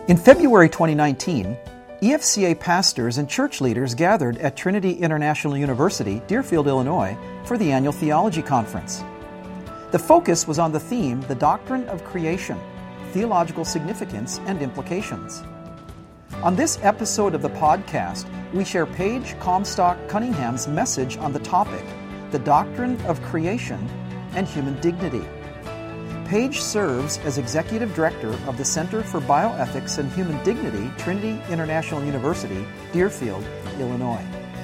In February 2019, EFCA pastors and church leaders gathered at Trinity International University, Deerfield, Illinois, for the annual theology conference. The focus was on the theme, The Doctrine of Creation, Theological Significance and Implications. On this episode of the podcast, we share Paige Comstock Cunningham's message on the topic, The Doctrine of Creation and Human Dignity. Paige serves as Executive Director of the Center for Bioethics and Human Dignity, Trinity International University, Deerfield, Illinois.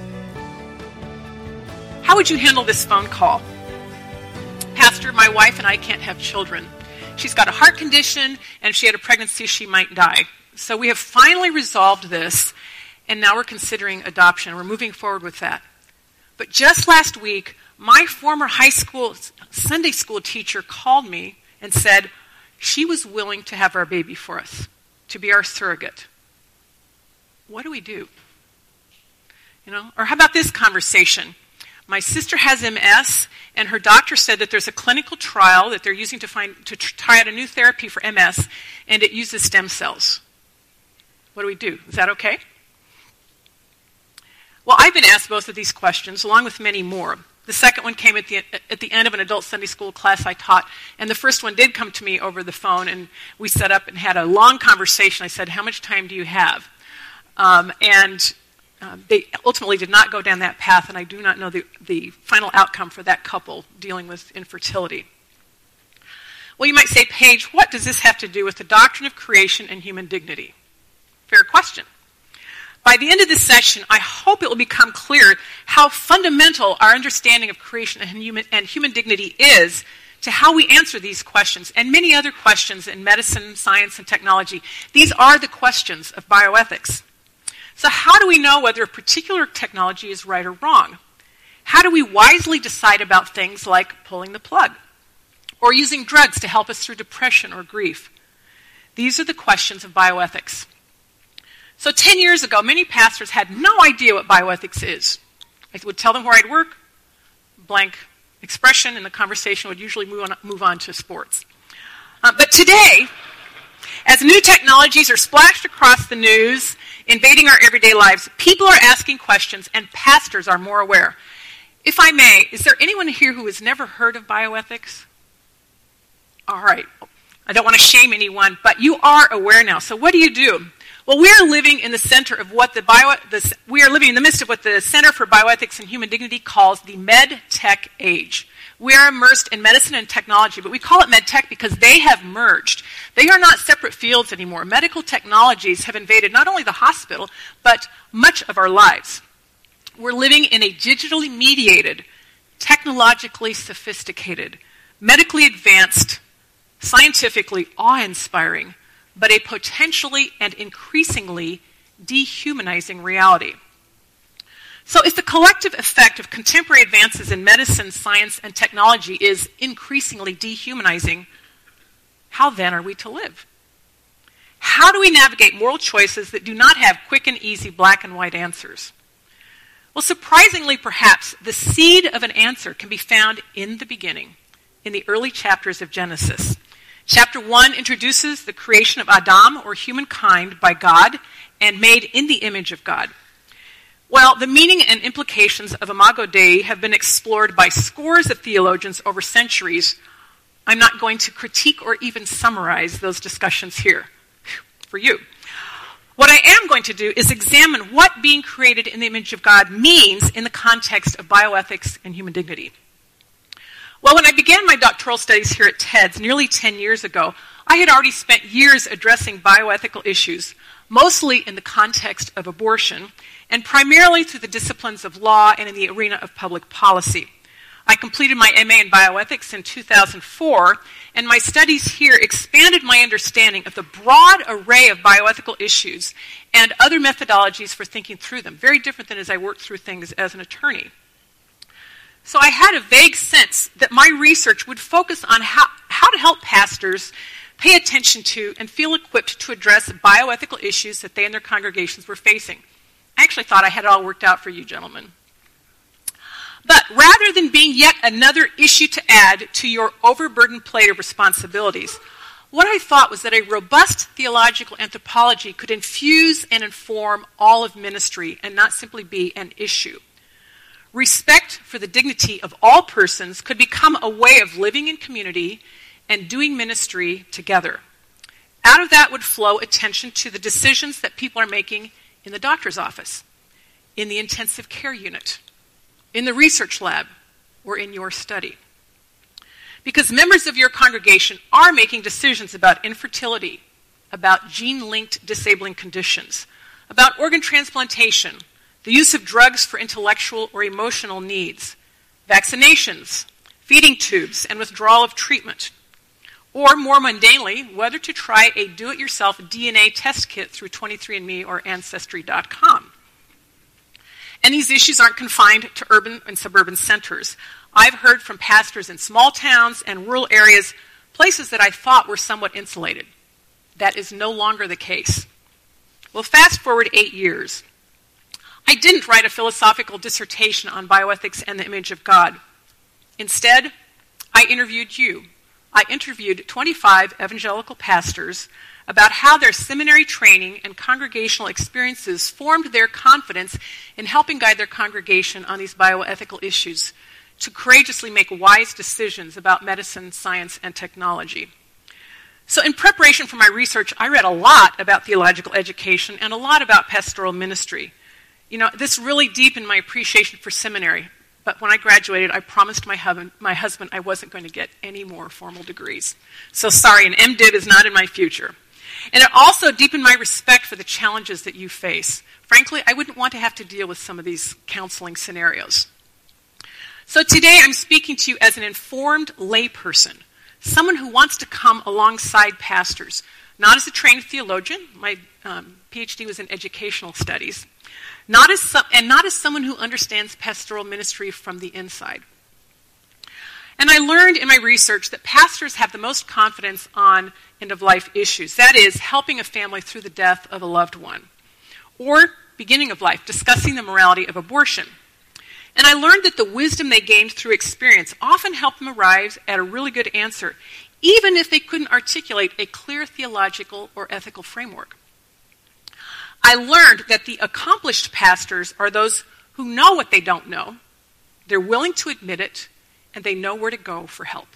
How would you handle this phone call? Pastor, my wife and I can't have children. She's got a heart condition, and if she had a pregnancy, she might die. So we have finally resolved this, and now we're considering adoption. We're moving forward with that. But just last week, my former high school Sunday school teacher called me and said she was willing to have our baby for us, to be our surrogate. What do we do? Or how about this conversation? My sister has MS, and her doctor said that there's a clinical trial that they're using to try out a new therapy for MS, and it uses stem cells. What do we do? Is that okay? Well, I've been asked both of these questions, along with many more. The second one came at the end of an adult Sunday school class I taught, and the first one did come to me over the phone, and we set up and had a long conversation. I said, how much time do you have? They ultimately did not go down that path, and I do not know the final outcome for that couple dealing with infertility. Well, you might say, Paige, what does this have to do with the doctrine of creation and human dignity? Fair question. By the end of this session, I hope it will become clear how fundamental our understanding of creation and human dignity is to how we answer these questions and many other questions in medicine, science, and technology. These are the questions of bioethics. So how do we know whether a particular technology is right or wrong? How do we wisely decide about things like pulling the plug or using drugs to help us through depression or grief? These are the questions of bioethics. So 10 years ago, many pastors had no idea what bioethics is. I would tell them where I'd work, blank expression, and the conversation would usually move on to sports. But today, as new technologies are splashed across the news, invading our everyday lives, people are asking questions, and pastors are more aware. If I may, is there anyone here who has never heard of bioethics? All right. I don't want to shame anyone, but you are aware now. So what do you do? Well, we are living in the midst of what the Center for Bioethics and Human Dignity calls the med-tech age. We are immersed in medicine and technology, but we call it med-tech because they have merged. They are not separate fields anymore. Medical technologies have invaded not only the hospital, but much of our lives. We're living in a digitally mediated, technologically sophisticated, medically advanced, scientifically awe-inspiring, but a potentially and increasingly dehumanizing reality. So if the collective effect of contemporary advances in medicine, science, and technology is increasingly dehumanizing, how then are we to live? How do we navigate moral choices that do not have quick and easy black and white answers? Well, surprisingly, perhaps, the seed of an answer can be found in the beginning, in the early chapters of Genesis. Chapter 1 introduces the creation of Adam, or humankind, by God and made in the image of God. Well, the meaning and implications of Imago Dei have been explored by scores of theologians over centuries. I'm not going to critique or even summarize those discussions here for you. What I am going to do is examine what being created in the image of God means in the context of bioethics and human dignity. Well, when I began my doctoral studies here at TEDS nearly 10 years ago, I had already spent years addressing bioethical issues, mostly in the context of abortion, and primarily through the disciplines of law and in the arena of public policy. I completed my MA in bioethics in 2004, and my studies here expanded my understanding of the broad array of bioethical issues and other methodologies for thinking through them, very different than as I worked through things as an attorney. So I had a vague sense that my research would focus on how to help pastors pay attention to and feel equipped to address bioethical issues that they and their congregations were facing. I actually thought I had it all worked out for you, gentlemen. But rather than being yet another issue to add to your overburdened plate of responsibilities, what I thought was that a robust theological anthropology could infuse and inform all of ministry and not simply be an issue. Respect for the dignity of all persons could become a way of living in community and doing ministry together. Out of that would flow attention to the decisions that people are making in the doctor's office, in the intensive care unit, in the research lab, or in your study. Because members of your congregation are making decisions about infertility, about gene-linked disabling conditions, about organ transplantation, the use of drugs for intellectual or emotional needs, vaccinations, feeding tubes, and withdrawal of treatment, or more mundanely, whether to try a do-it-yourself DNA test kit through 23andMe or Ancestry.com. And these issues aren't confined to urban and suburban centers. I've heard from pastors in small towns and rural areas, places that I thought were somewhat insulated. That is no longer the case. Well, fast forward 8 years. I didn't write a philosophical dissertation on bioethics and the image of God. Instead, I interviewed you. I interviewed 25 evangelical pastors about how their seminary training and congregational experiences formed their confidence in helping guide their congregation on these bioethical issues to courageously make wise decisions about medicine, science, and technology. So in preparation for my research, I read a lot about theological education and a lot about pastoral ministry. You know, this really deepened my appreciation for seminary. But when I graduated, I promised my husband I wasn't going to get any more formal degrees. So sorry, an MDiv is not in my future. And it also deepened my respect for the challenges that you face. Frankly, I wouldn't want to have to deal with some of these counseling scenarios. So today I'm speaking to you as an informed layperson, someone who wants to come alongside pastors, not as a trained theologian. My PhD was in educational studies. Not as someone who understands pastoral ministry from the inside. And I learned in my research that pastors have the most confidence on end-of-life issues. That is, helping a family through the death of a loved one. Or beginning of life, discussing the morality of abortion. And I learned that the wisdom they gained through experience often helped them arrive at a really good answer, even if they couldn't articulate a clear theological or ethical framework. I learned that the accomplished pastors are those who know what they don't know, they're willing to admit it, and they know where to go for help.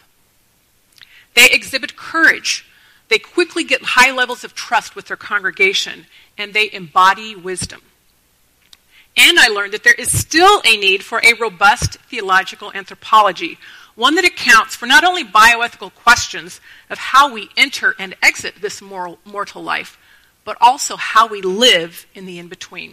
They exhibit courage, they quickly get high levels of trust with their congregation, and they embody wisdom. And I learned that there is still a need for a robust theological anthropology, one that accounts for not only bioethical questions of how we enter and exit this mortal life, but also how we live in the in-between.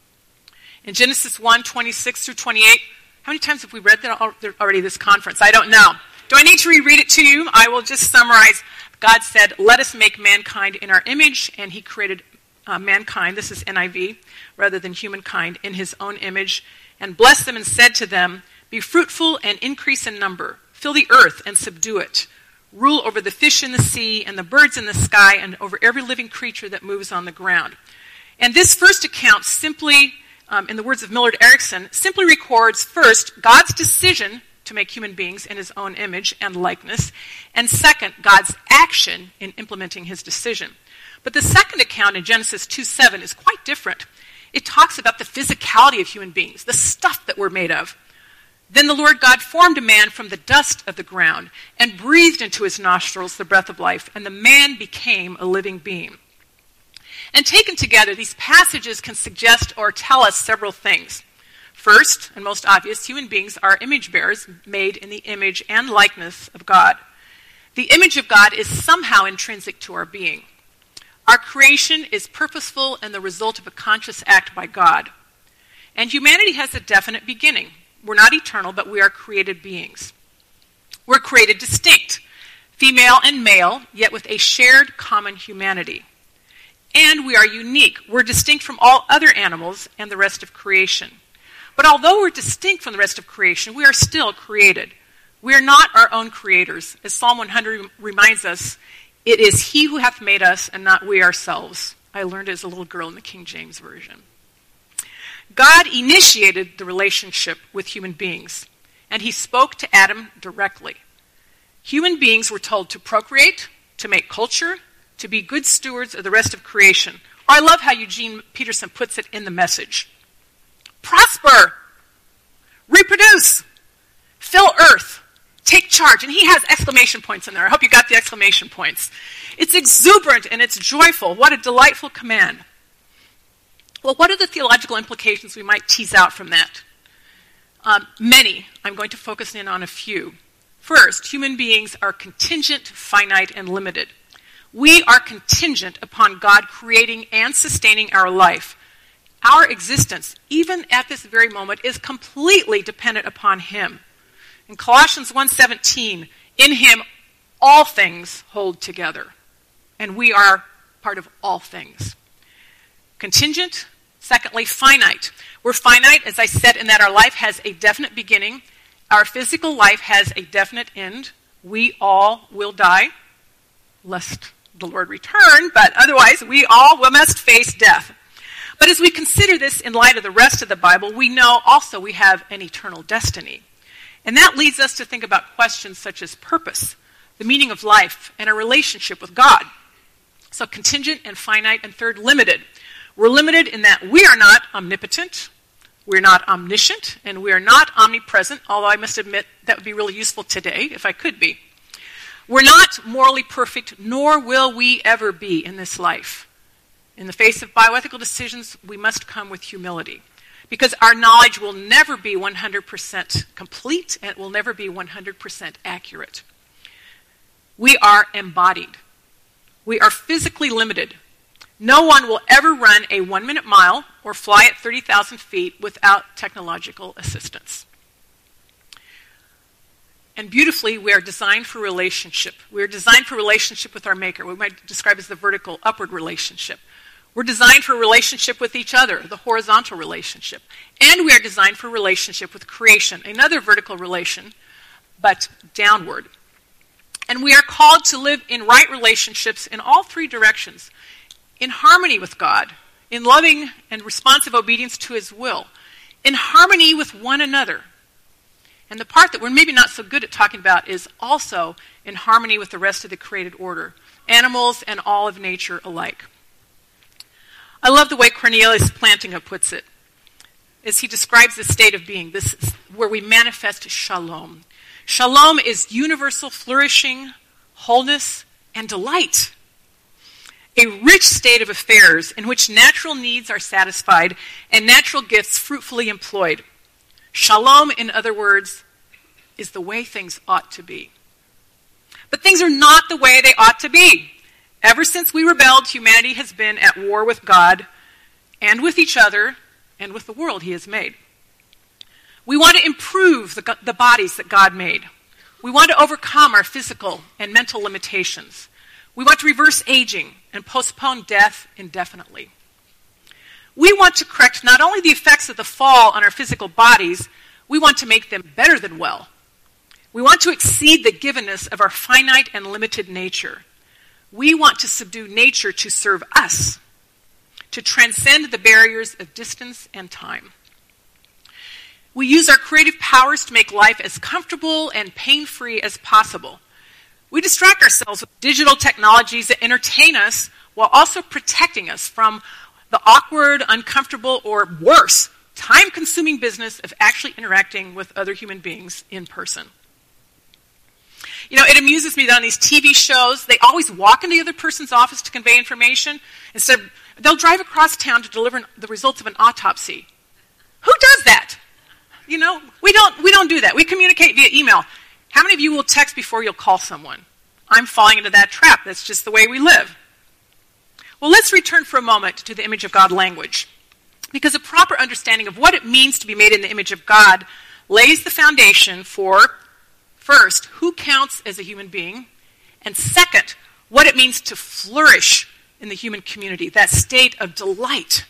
In Genesis 1:26 through 28, how many times have we read that already this conference? I don't know. Do I need to reread it to you? I will just summarize. God said, "Let us make mankind in our image," and he created mankind, this is NIV, rather than humankind, in his own image, and blessed them and said to them, "Be fruitful and increase in number, fill the earth and subdue it. Rule over the fish in the sea and the birds in the sky and over every living creature that moves on the ground." And this first account simply, in the words of Millard Erickson, simply records first God's decision to make human beings in his own image and likeness, and second, God's action in implementing his decision. But the second account in Genesis 2:7 is quite different. It talks about the physicality of human beings, the stuff that we're made of. Then the Lord God formed a man from the dust of the ground and breathed into his nostrils the breath of life, and the man became a living being. And taken together, these passages can suggest or tell us several things. First, and most obvious, human beings are image bearers made in the image and likeness of God. The image of God is somehow intrinsic to our being. Our creation is purposeful and the result of a conscious act by God. And humanity has a definite beginning. We're not eternal, but we are created beings. We're created distinct, female and male, yet with a shared common humanity. And we are unique. We're distinct from all other animals and the rest of creation. But although we're distinct from the rest of creation, we are still created. We are not our own creators. As Psalm 100 reminds us, "It is he who hath made us and not we ourselves." I learned it as a little girl in the King James Version. God initiated the relationship with human beings, and he spoke to Adam directly. Human beings were told to procreate, to make culture, to be good stewards of the rest of creation. Or I love how Eugene Peterson puts it in The Message. Prosper, reproduce, fill earth, take charge. And he has exclamation points in there. I hope you got the exclamation points. It's exuberant and it's joyful. What a delightful command. Well, what are the theological implications we might tease out from that? Many. I'm going to focus in on a few. First, human beings are contingent, finite, and limited. We are contingent upon God creating and sustaining our life. Our existence, even at this very moment, is completely dependent upon Him. In Colossians 1:17, in Him all things hold together. And we are part of all things. Contingent. Secondly, finite. We're finite, as I said, in that our life has a definite beginning. Our physical life has a definite end. We all will die, lest the Lord return, but otherwise we all must face death. But as we consider this in light of the rest of the Bible, we know also we have an eternal destiny. And that leads us to think about questions such as purpose, the meaning of life, and our relationship with God. So contingent and finite, and third, limited. We're limited in that we are not omnipotent, we're not omniscient, and we are not omnipresent, although I must admit that would be really useful today if I could be. We're not morally perfect, nor will we ever be in this life. In the face of bioethical decisions, we must come with humility, because our knowledge will never be 100% complete, and it will never be 100% accurate. We are embodied. We are physically limited. No one will ever run a 1-minute mile or fly at 30,000 feet without technological assistance. And beautifully, we are designed for relationship. We are designed for relationship with our Maker. We might describe as the vertical upward relationship. We're designed for relationship with each other, the horizontal relationship. And we are designed for relationship with creation, another vertical relation, but downward. And we are called to live in right relationships in all three directions. In harmony with God, in loving and responsive obedience to His will, in harmony with one another. And the part that we're maybe not so good at talking about is also in harmony with the rest of the created order, animals and all of nature alike. I love the way Cornelius Plantinga puts it, as he describes this state of being, this is where we manifest shalom. Shalom is universal flourishing, wholeness, and delight. A rich state of affairs in which natural needs are satisfied and natural gifts fruitfully employed. Shalom, in other words, is the way things ought to be. But things are not the way they ought to be. Ever since we rebelled, humanity has been at war with God and with each other and with the world He has made. We want to improve the bodies that God made. We want to overcome our physical and mental limitations. We want to reverse aging and postpone death indefinitely. We want to correct not only the effects of the fall on our physical bodies, we want to make them better than well. We want to exceed the givenness of our finite and limited nature. We want to subdue nature to serve us, to transcend the barriers of distance and time. We use our creative powers to make life as comfortable and pain-free as possible. We distract ourselves with digital technologies that entertain us while also protecting us from the awkward, uncomfortable, or worse, time-consuming business of actually interacting with other human beings in person. You know, it amuses me that on these TV shows, they always walk into the other person's office to convey information. Instead, they'll drive across town to deliver the results of an autopsy. Who does that? You know, we don't do that. We communicate via email. How many of you will text before you'll call someone? I'm falling into that trap. That's just the way we live. Well, let's return for a moment to the image of God language, because a proper understanding of what it means to be made in the image of God lays the foundation for, first, who counts as a human being, and second, what it means to flourish in the human community, that state of delight.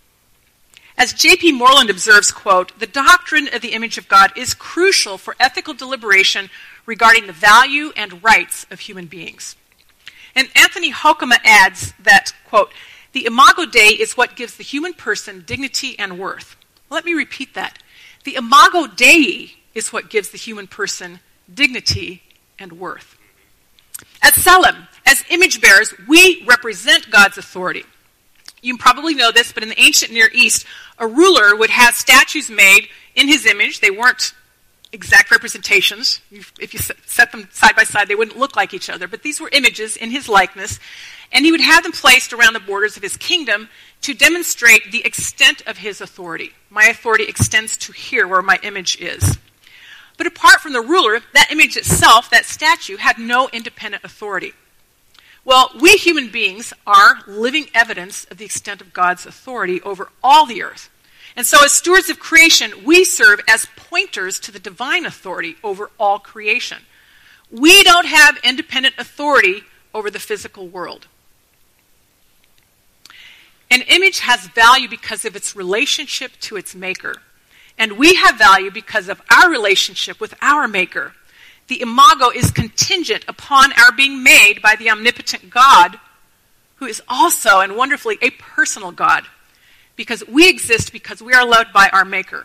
As J.P. Moreland observes, quote, the doctrine of the image of God is crucial for ethical deliberation regarding the value and rights of human beings. And Anthony Hoekema adds that, quote, the imago Dei is what gives the human person dignity and worth. Let me repeat that. The imago Dei is what gives the human person dignity and worth. At Salem, as image bearers, we represent God's authority. You probably know this, but in the ancient Near East, a ruler would have statues made in his image. They weren't exact representations. If you set them side by side, they wouldn't look like each other, but these were images in his likeness, and he would have them placed around the borders of his kingdom to demonstrate the extent of his authority. My authority extends to here where my image is. But apart from the ruler, that image itself, that statue, had no independent authority. Well, we human beings are living evidence of the extent of God's authority over all the earth. And so as stewards of creation, we serve as pointers to the divine authority over all creation. We don't have independent authority over the physical world. An image has value because of its relationship to its maker. And we have value because of our relationship with our maker. The imago is contingent upon our being made by the omnipotent God, who is also, and wonderfully, a personal God. Because we exist because we are loved by our maker.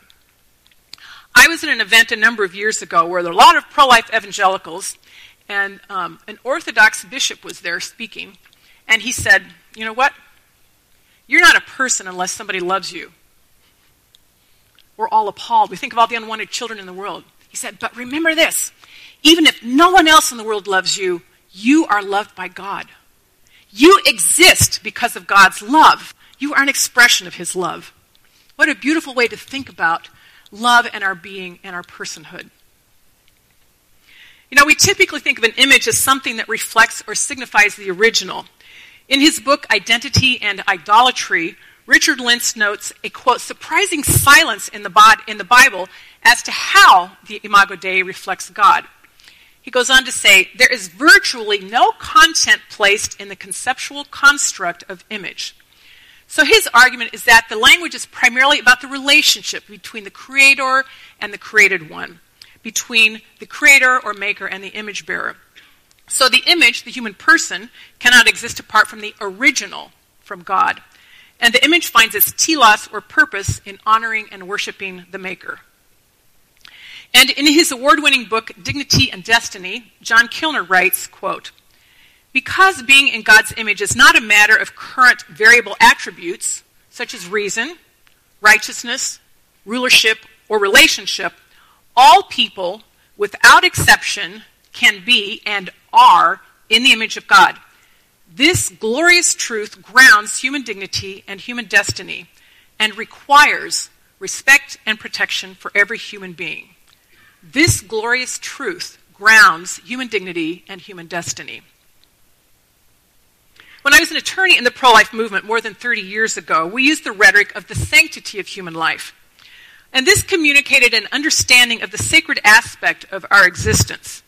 I was at an event a number of years ago where there were a lot of pro-life evangelicals, and an Orthodox bishop was there speaking, and he said, you know what? You're not a person unless somebody loves you. We're all appalled. We think of all the unwanted children in the world. He said, but remember this. Even if no one else in the world loves you, you are loved by God. You exist because of God's love. You are an expression of his love. What a beautiful way to think about love and our being and our personhood. You know, we typically think of an image as something that reflects or signifies the original. In his book, Identity and Idolatry, Richard Lentz notes a, quote, surprising silence in the Bible as to how the Imago Dei reflects God. He goes on to say, there is virtually no content placed in the conceptual construct of image. So his argument is that the language is primarily about the relationship between the creator and the created one, between the creator or maker and the image bearer. So the image, the human person, cannot exist apart from the original from God. And the image finds its telos or purpose in honoring and worshiping the maker. And in his award-winning book, Dignity and Destiny, John Kilner writes, quote, because being in God's image is not a matter of current variable attributes, such as reason, righteousness, rulership, or relationship, all people, without exception, can be and are in the image of God. This glorious truth grounds human dignity and human destiny and requires respect and protection for every human being. This glorious truth grounds human dignity and human destiny. When I was an attorney in the pro-life movement more than 30 years ago, we used the rhetoric of the sanctity of human life. And this communicated an understanding of the sacred aspect of our existence.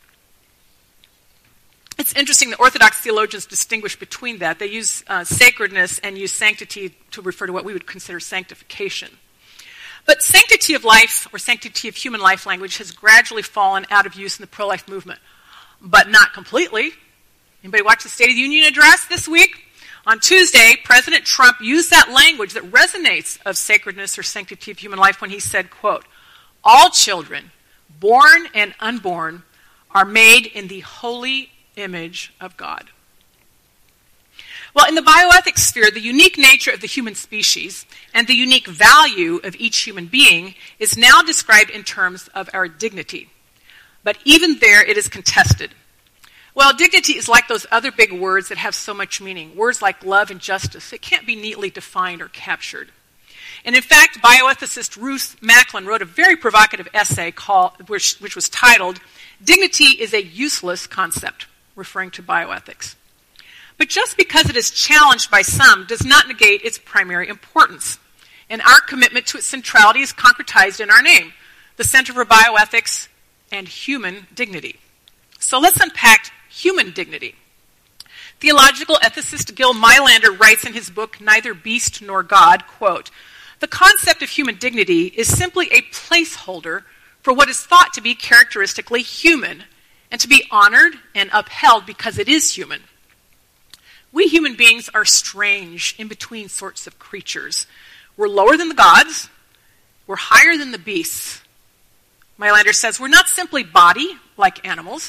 It's interesting that Orthodox theologians distinguish between that. They use sacredness and use sanctity to refer to what we would consider sanctification. But sanctity of life, or sanctity of human life language, has gradually fallen out of use in the pro-life movement, but not completely. Anybody watch the State of the Union address this week? On Tuesday, President Trump used that language that resonates of sacredness or sanctity of human life when he said, quote, all children, born and unborn, are made in the holy image of God. Well, in the bioethics sphere, the unique nature of the human species and the unique value of each human being is now described in terms of our dignity. But even there, it is contested. Well, dignity is like those other big words that have so much meaning. Words like love and justice. It can't be neatly defined or captured. And in fact, bioethicist Ruth Macklin wrote a very provocative essay which was titled, Dignity is a Useless Concept, referring to bioethics. But just because it is challenged by some does not negate its primary importance. And our commitment to its centrality is concretized in our name, the Center for Bioethics and Human Dignity. So let's unpack human dignity. Theological ethicist Gil Meilander writes in his book, Neither Beast Nor God, quote, the concept of human dignity is simply a placeholder for what is thought to be characteristically human and to be honored and upheld because it is human. We human beings are strange, in-between sorts of creatures. We're lower than the gods. We're higher than the beasts. Meilander says we're not simply body, like animals,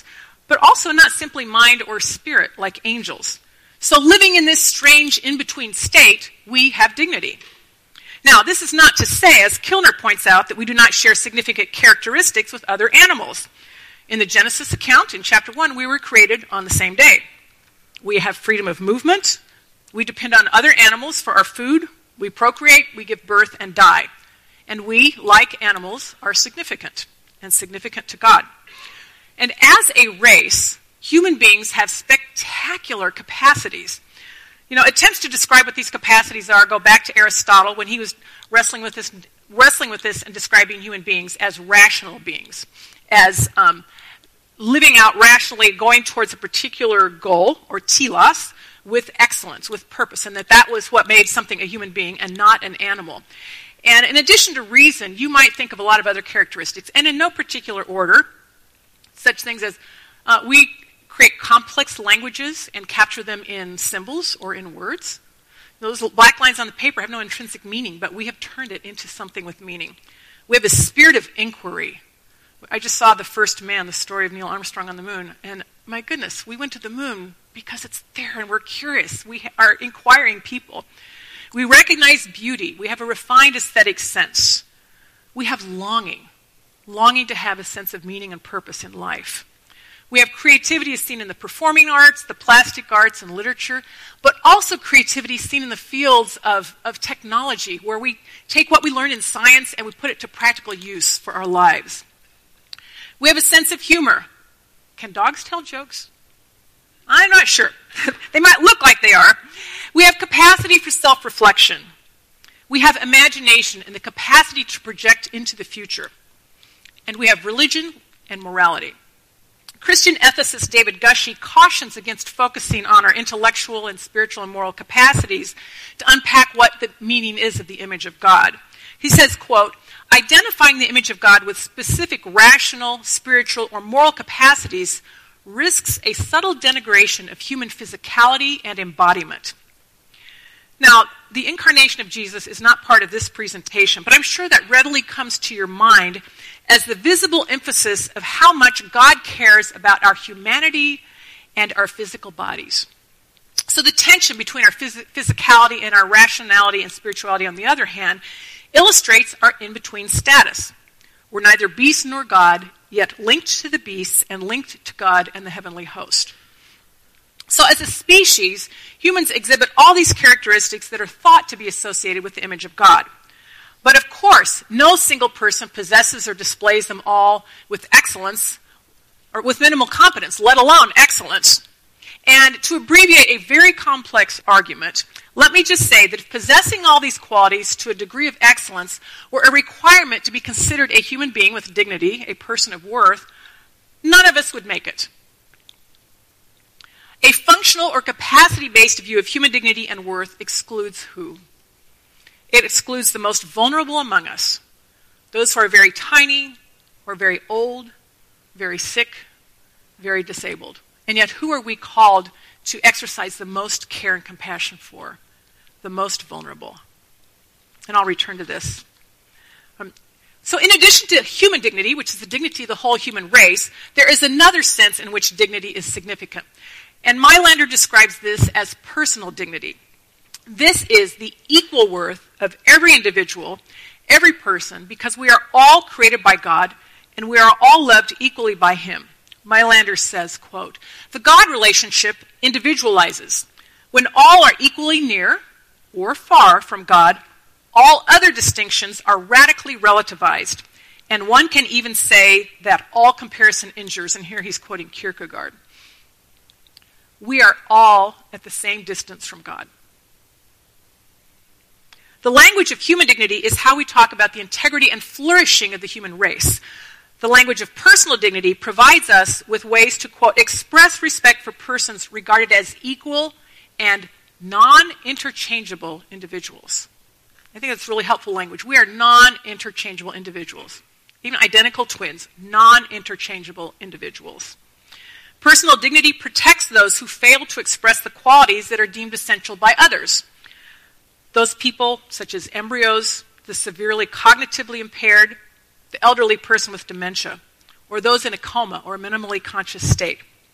but also not simply mind or spirit like angels. So living in this strange in-between state, we have dignity. Now, this is not to say, as Kilner points out, that we do not share significant characteristics with other animals. In the Genesis account, in chapter 1, we were created on the same day. We have freedom of movement. We depend on other animals for our food. We procreate, we give birth, and die. And we, like animals, are significant, and significant to God. And as a race, human beings have spectacular capacities. Attempts to describe what these capacities are go back to Aristotle when he was wrestling with this and describing human beings as rational beings, as living out rationally, going towards a particular goal, or telos, with excellence, with purpose, and that was what made something a human being and not an animal. And in addition to reason, you might think of a lot of other characteristics, and in no particular order, such things as we create complex languages and capture them in symbols or in words. Those black lines on the paper have no intrinsic meaning, but we have turned it into something with meaning. We have a spirit of inquiry. I just saw The First Man, the story of Neil Armstrong on the moon, and my goodness, we went to the moon because it's there and we're curious. We are inquiring people. We recognize beauty. We have a refined aesthetic sense. We have longing to have a sense of meaning and purpose in life. We have creativity as seen in the performing arts, the plastic arts, and literature, but also creativity seen in the fields of technology, where we take what we learn in science and we put it to practical use for our lives. We have a sense of humor. Can dogs tell jokes? I'm not sure. They might look like they are. We have capacity for self-reflection. We have imagination and the capacity to project into the future. And we have religion and morality. Christian ethicist David Gushee cautions against focusing on our intellectual and spiritual and moral capacities to unpack what the meaning is of the image of God. He says, quote, identifying the image of God with specific rational, spiritual, or moral capacities risks a subtle denigration of human physicality and embodiment. Now, the incarnation of Jesus is not part of this presentation, but I'm sure that readily comes to your mind as the visible emphasis of how much God cares about our humanity and our physical bodies. So the tension between our physicality and our rationality and spirituality, on the other hand, illustrates our in-between status. We're neither beast nor God, yet linked to the beasts and linked to God and the heavenly host. So as a species, humans exhibit all these characteristics that are thought to be associated with the image of God. But of course, no single person possesses or displays them all with excellence or with minimal competence, let alone excellence. And to abbreviate a very complex argument, let me just say that if possessing all these qualities to a degree of excellence were a requirement to be considered a human being with dignity, a person of worth, none of us would make it. A functional or capacity-based view of human dignity and worth excludes who? It excludes the most vulnerable among us, those who are very tiny, or very old, very sick, very disabled. And yet, who are we called to exercise the most care and compassion for? The most vulnerable. And I'll return to this. So in addition to human dignity, which is the dignity of the whole human race, there is another sense in which dignity is significant. And Mailander describes this as personal dignity. This is the equal worth of every individual, every person, because we are all created by God and we are all loved equally by Him. Mailander says, quote, the God relationship individualizes. When all are equally near or far from God, all other distinctions are radically relativized. And one can even say that all comparison injures. And here he's quoting Kierkegaard. We are all at the same distance from God. The language of human dignity is how we talk about the integrity and flourishing of the human race. The language of personal dignity provides us with ways to, quote, express respect for persons regarded as equal and non-interchangeable individuals. I think that's really helpful language. We are non-interchangeable individuals. Even identical twins, non-interchangeable individuals. Personal dignity protects those who fail to express the qualities that are deemed essential by others. Those people, such as embryos, the severely cognitively impaired, the elderly person with dementia, or those in a coma or minimally conscious state.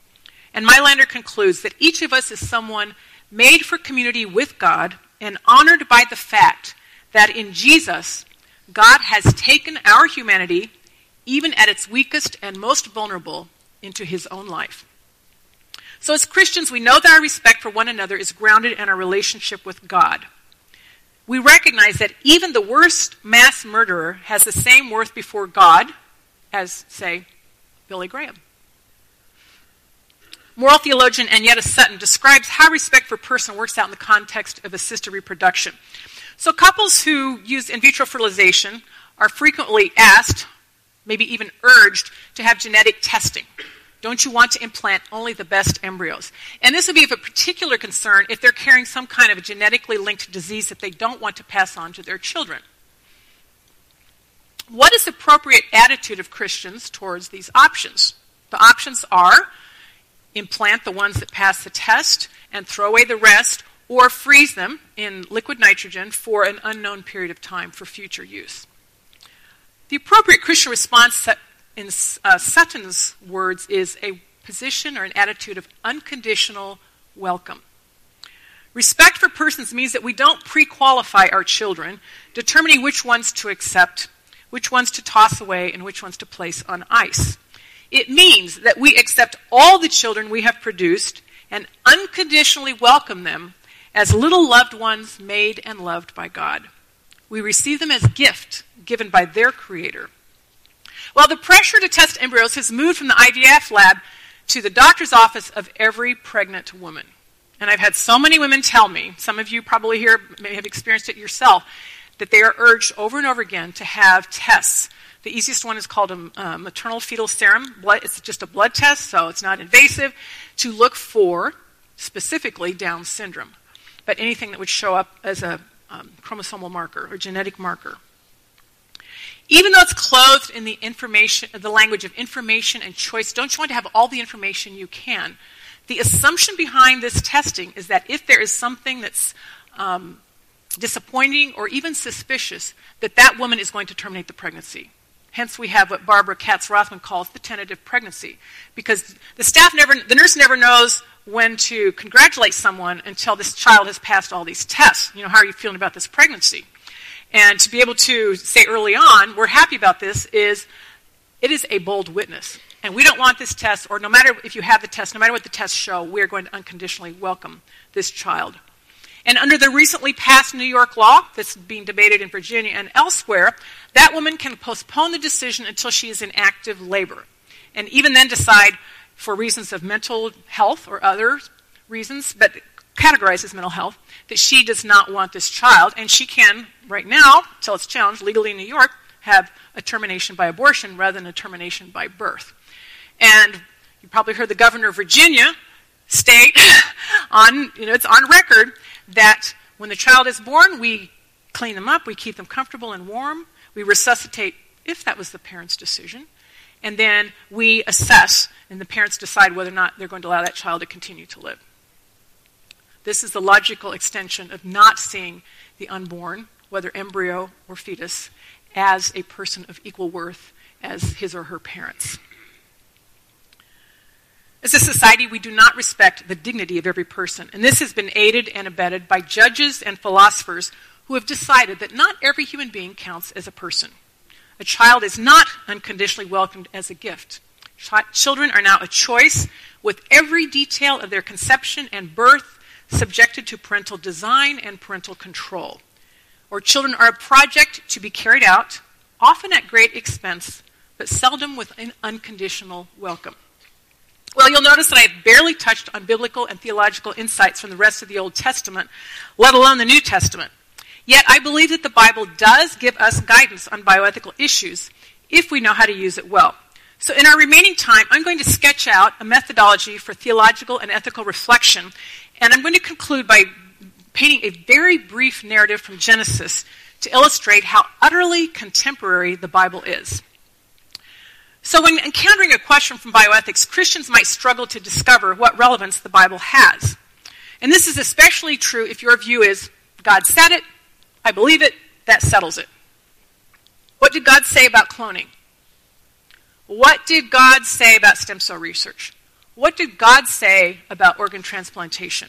And Meilander concludes that each of us is someone made for community with God and honored by the fact that in Jesus, God has taken our humanity, even at its weakest and most vulnerable, into his own life. So as Christians, we know that our respect for one another is grounded in our relationship with God. We recognize that even the worst mass murderer has the same worth before God as, say, Billy Graham. Moral theologian Annetta Sutton describes how respect for person works out in the context of assisted reproduction. So couples who use in vitro fertilization are frequently asked, maybe even urged, to have genetic testing. Don't you want to implant only the best embryos? And this would be of a particular concern if they're carrying some kind of a genetically linked disease that they don't want to pass on to their children. What is the appropriate attitude of Christians towards these options? The options are implant the ones that pass the test and throw away the rest, or freeze them in liquid nitrogen for an unknown period of time for future use. The appropriate Christian response, in Sutton's words, is a position or an attitude of unconditional welcome. Respect for persons means that we don't pre-qualify our children, determining which ones to accept, which ones to toss away, and which ones to place on ice. It means that we accept all the children we have produced and unconditionally welcome them as little loved ones made and loved by God. We receive them as gift given by their Creator. Well, the pressure to test embryos has moved from the IVF lab to the doctor's office of every pregnant woman. And I've had so many women tell me, some of you probably here may have experienced it yourself, that they are urged over and over again to have tests. The easiest one is called a maternal fetal serum. It's just a blood test, so it's not invasive, to look for, specifically, Down syndrome. But anything that would show up as a chromosomal marker or genetic marker. Even though it's clothed in the language of information and choice, don't you want to have all the information you can? The assumption behind this testing is that if there is something that's disappointing or even suspicious, that woman is going to terminate the pregnancy. Hence, we have what Barbara Katz-Rothman calls the tentative pregnancy, because the nurse never knows when to congratulate someone until this child has passed all these tests. You know, how are you feeling about this pregnancy? And to be able to say early on, we're happy about this, it is a bold witness. And we don't want this test, or no matter if you have the test, no matter what the tests show, we are going to unconditionally welcome this child. And under the recently passed New York law that's being debated in Virginia and elsewhere, that woman can postpone the decision until she is in active labor. And even then decide, for reasons of mental health or other reasons, but categorized as mental health, that she does not want this child. And she can, right now, until it's challenged legally in New York, have a termination by abortion rather than a termination by birth. And you probably heard the governor of Virginia state it's on record that when the child is born, we clean them up, we keep them comfortable and warm, we resuscitate if that was the parent's decision, and then we assess, and the parents decide whether or not they're going to allow that child to continue to live. This is the logical extension of not seeing the unborn, whether embryo or fetus, as a person of equal worth as his or her parents. As a society, we do not respect the dignity of every person, and this has been aided and abetted by judges and philosophers who have decided that not every human being counts as a person. A child is not unconditionally welcomed as a gift. Children are now a choice, with every detail of their conception and birth subjected to parental design and parental control. Or children are a project to be carried out, often at great expense, but seldom with an unconditional welcome. Well, you'll notice that I have barely touched on biblical and theological insights from the rest of the Old Testament, let alone the New Testament. Yet I believe that the Bible does give us guidance on bioethical issues if we know how to use it well. So in our remaining time, I'm going to sketch out a methodology for theological and ethical reflection, and I'm going to conclude by painting a very brief narrative from Genesis to illustrate how utterly contemporary the Bible is. So when encountering a question from bioethics, Christians might struggle to discover what relevance the Bible has. And this is especially true if your view is, God said it, I believe it, that settles it. What did God say about cloning? What did God say about stem cell research? What did God say about organ transplantation?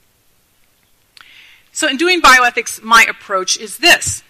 So in doing bioethics, my approach is this.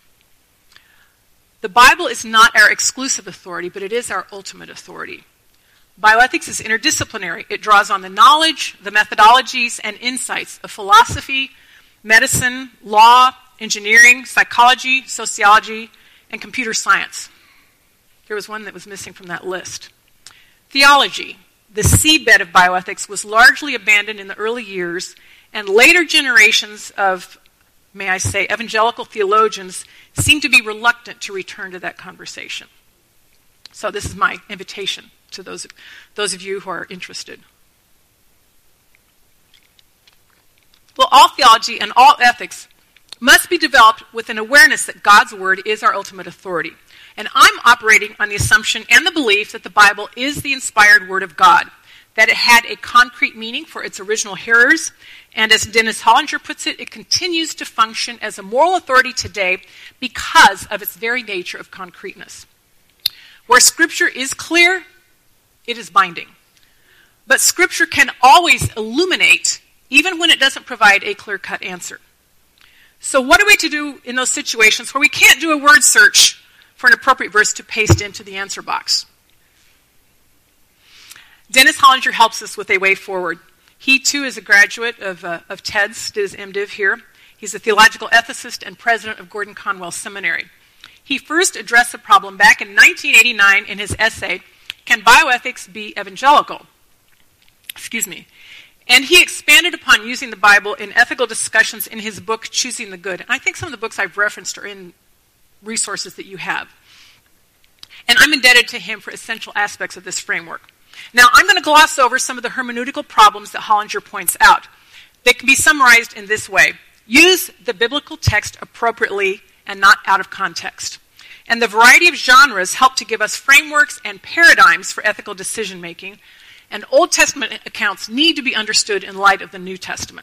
The Bible is not our exclusive authority, but it is our ultimate authority. Bioethics is interdisciplinary. It draws on the knowledge, the methodologies, and insights of philosophy, medicine, law, engineering, psychology, sociology, and computer science. There was one that was missing from that list. Theology, the seedbed of bioethics, was largely abandoned in the early years, and later generations of, may I say, evangelical theologians seem to be reluctant to return to that conversation. So this is my invitation to those of you who are interested. Well, all theology and all ethics must be developed with an awareness that God's word is our ultimate authority. And I'm operating on the assumption and the belief that the Bible is the inspired word of God, that it had a concrete meaning for its original hearers, and as Dennis Hollinger puts it, it continues to function as a moral authority today because of its very nature of concreteness. Where Scripture is clear, it is binding. But Scripture can always illuminate, even when it doesn't provide a clear-cut answer. So what are we to do in those situations where we can't do a word search for an appropriate verse to paste into the answer box? Dennis Hollinger helps us with a way forward. He, too, is a graduate of TEDS, did his MDiv here. He's a theological ethicist and president of Gordon Conwell Seminary. He first addressed the problem back in 1989 in his essay, Can Bioethics Be Evangelical? And he expanded upon using the Bible in ethical discussions in his book, Choosing the Good. And I think some of the books I've referenced are in resources that you have. And I'm indebted to him for essential aspects of this framework. Now, I'm going to gloss over some of the hermeneutical problems that Hollinger points out. They can be summarized in this way. Use the biblical text appropriately and not out of context. And the variety of genres help to give us frameworks and paradigms for ethical decision-making, and Old Testament accounts need to be understood in light of the New Testament.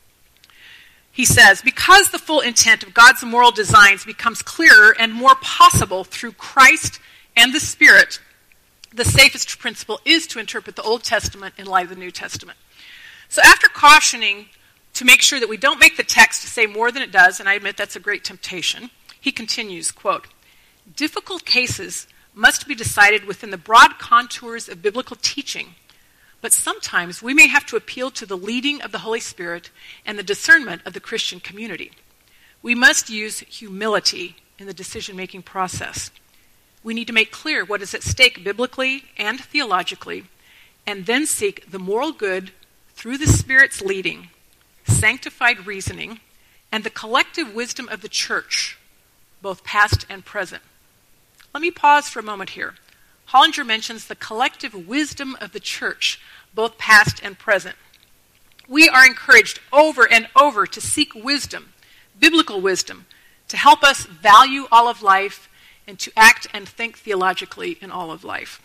He says, because the full intent of God's moral designs becomes clearer and more possible through Christ and the Spirit, the safest principle is to interpret the Old Testament in light of the New Testament. So after cautioning to make sure that we don't make the text say more than it does, and I admit that's a great temptation, he continues, quote, difficult cases must be decided within the broad contours of biblical teaching, but sometimes we may have to appeal to the leading of the Holy Spirit and the discernment of the Christian community. We must use humility in the decision-making process. We need to make clear what is at stake biblically and theologically, and then seek the moral good through the Spirit's leading, sanctified reasoning, and the collective wisdom of the church, both past and present. Let me pause for a moment here. Hollinger mentions the collective wisdom of the church, both past and present. We are encouraged over and over to seek wisdom, biblical wisdom, to help us value all of life and to act and think theologically in all of life.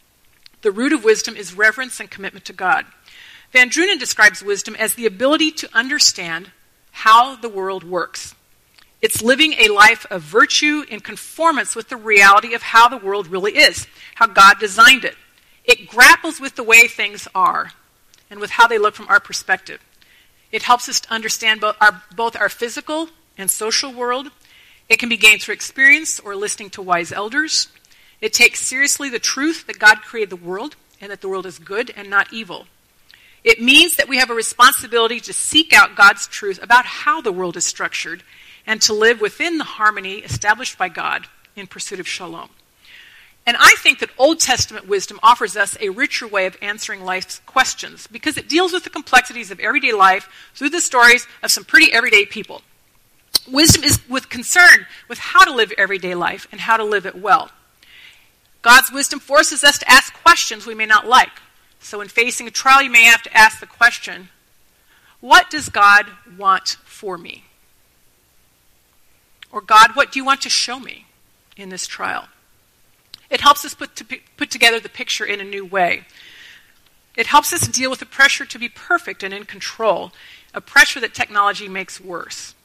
The root of wisdom is reverence and commitment to God. Van Drunen describes wisdom as the ability to understand how the world works. It's living a life of virtue in conformance with the reality of how the world really is, how God designed it. It grapples with the way things are and with how they look from our perspective. It helps us to understand both our physical and social world. It can be gained through experience or listening to wise elders. It takes seriously the truth that God created the world and that the world is good and not evil. It means that we have a responsibility to seek out God's truth about how the world is structured and to live within the harmony established by God in pursuit of shalom. And I think that Old Testament wisdom offers us a richer way of answering life's questions because it deals with the complexities of everyday life through the stories of some pretty everyday people. Wisdom is with concern with how to live everyday life and how to live it well. God's wisdom forces us to ask questions we may not like. So in facing a trial, you may have to ask the question, what does God want for me? Or God, what do you want to show me in this trial? It helps us put together the picture in a new way. It helps us deal with the pressure to be perfect and in control, a pressure that technology makes worse.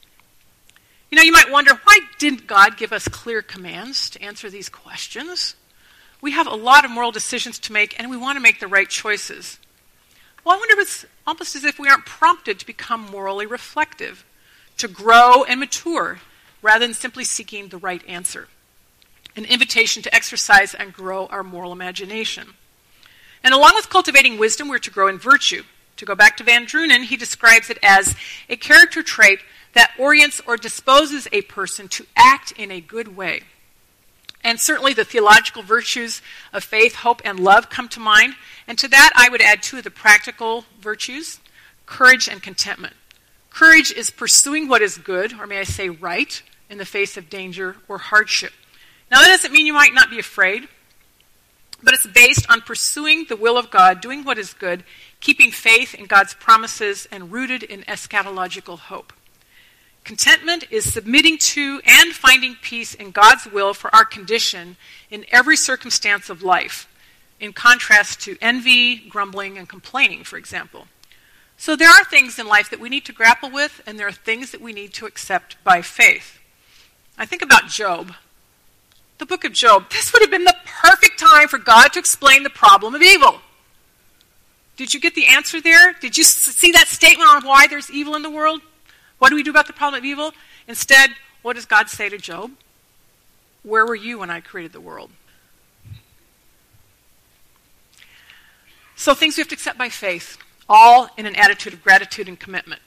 You know, you might wonder, why didn't God give us clear commands to answer these questions? We have a lot of moral decisions to make, and we want to make the right choices. Well, I wonder if it's almost as if we aren't prompted to become morally reflective, to grow and mature, rather than simply seeking the right answer. An invitation to exercise and grow our moral imagination. And along with cultivating wisdom, we're to grow in virtue. To go back to Van Drunen, he describes it as a character trait that orients or disposes a person to act in a good way. And certainly the theological virtues of faith, hope, and love come to mind. And to that I would add two of the practical virtues, courage and contentment. Courage is pursuing what is good, or may I say right, in the face of danger or hardship. Now that doesn't mean you might not be afraid, but it's based on pursuing the will of God, doing what is good, keeping faith in God's promises, and rooted in eschatological hope. Contentment is submitting to and finding peace in God's will for our condition in every circumstance of life, in contrast to envy, grumbling, and complaining, for example. So there are things in life that we need to grapple with, and there are things that we need to accept by faith. I think about Job. The book of Job. This would have been the perfect time for God to explain the problem of evil. Did you get the answer there? Did you see that statement on why there's evil in the world? What do we do about the problem of evil? Instead, what does God say to Job? Where were you when I created the world? So things we have to accept by faith, all in an attitude of gratitude and commitment.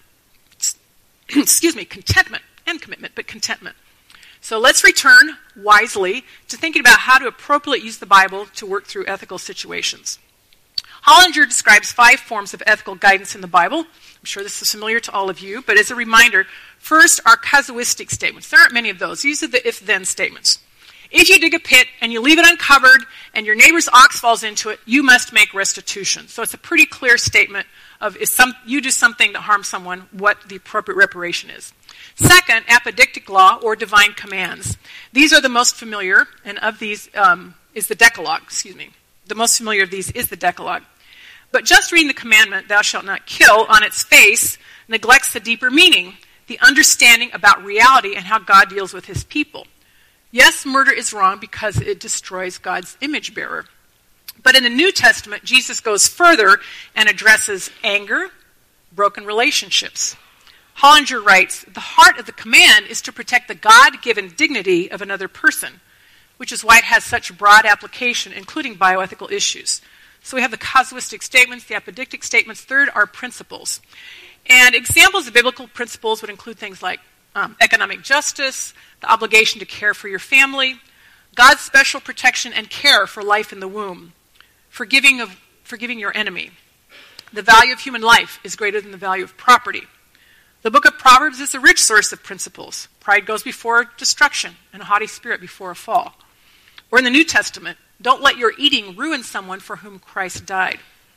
Contentment and commitment, but contentment. So let's return wisely to thinking about how to appropriately use the Bible to work through ethical situations. Hollinger describes 5 forms of ethical guidance in the Bible. I'm sure this is familiar to all of you, but as a reminder, first are casuistic statements. There aren't many of those. These are the if-then statements. If you dig a pit and you leave it uncovered and your neighbor's ox falls into it, you must make restitution. So it's a pretty clear statement of if you do something that harms someone, what the appropriate reparation is. Second, apodictic law or divine commands. These are the most familiar, and of these is the Decalogue, The most familiar of these is the Decalogue. But just reading the commandment, thou shalt not kill, on its face, neglects the deeper meaning, the understanding about reality and how God deals with his people. Yes, murder is wrong because it destroys God's image bearer. But in the New Testament, Jesus goes further and addresses anger, broken relationships. Hollinger writes, the heart of the command is to protect the God-given dignity of another person, which is why it has such broad application, including bioethical issues. So we have the casuistic statements, the apodictic statements. Third are principles. And examples of biblical principles would include things like economic justice, the obligation to care for your family, God's special protection and care for life in the womb, forgiving your enemy. The value of human life is greater than the value of property. The book of Proverbs is a rich source of principles. Pride goes before destruction, and a haughty spirit before a fall. Or in the New Testament, don't let your eating ruin someone for whom Christ died.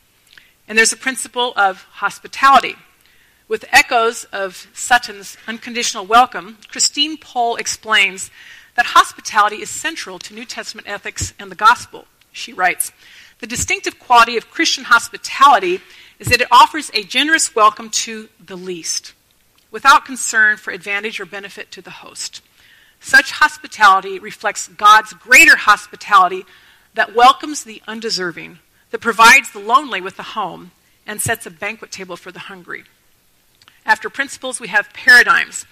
And there's a principle of hospitality. With echoes of Sutton's unconditional welcome, Christine Pohl explains that hospitality is central to New Testament ethics and the gospel. She writes, the distinctive quality of Christian hospitality is that it offers a generous welcome to the least, without concern for advantage or benefit to the host. Such hospitality reflects God's greater hospitality that welcomes the undeserving, that provides the lonely with a home, and sets a banquet table for the hungry. After principles, we have paradigms.